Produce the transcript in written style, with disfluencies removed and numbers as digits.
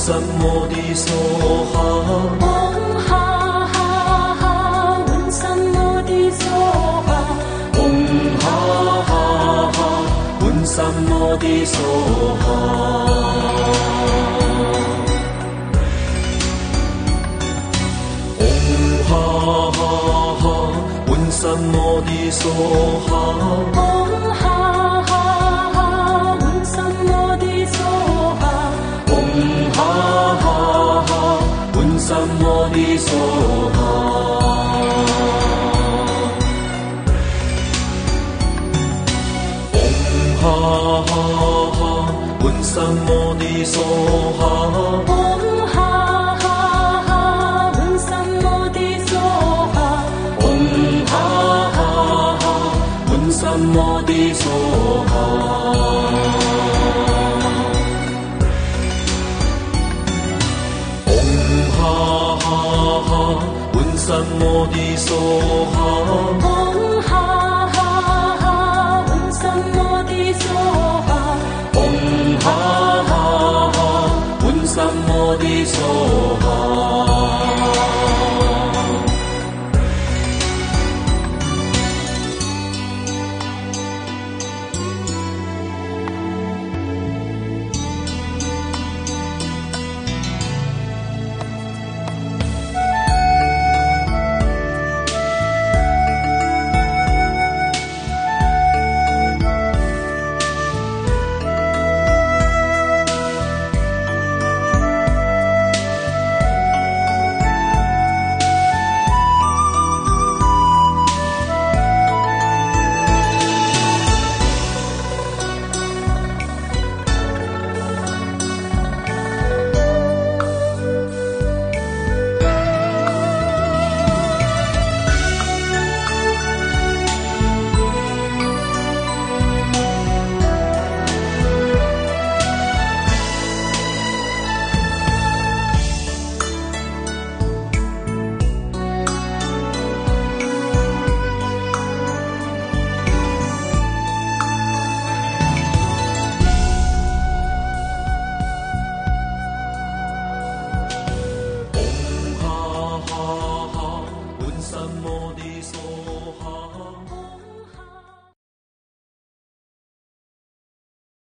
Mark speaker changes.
Speaker 1: 什么的梭哈？
Speaker 2: 嗡哈哈哈，闻什么的梭哈？
Speaker 1: 嗡哈哈哈，闻什么的梭哈？嗡哈哈哈，闻什么的梭哈？
Speaker 2: 嗡哈哈哈，闻什么的梭哈？
Speaker 1: 嗡哈哈哈，闻什么的梭哈？嗡哈哈哈，闻什么的梭哈？
Speaker 2: 嗡哈哈哈，闻什么的梭哈？
Speaker 1: 嗡哈哈哈，闻什么的梭哈？嗡哈哈哈，闻什么的梭哈？
Speaker 2: 嗡哈哈哈，闻什么的梭哈？
Speaker 1: 嗡哈哈哈，闻什么的梭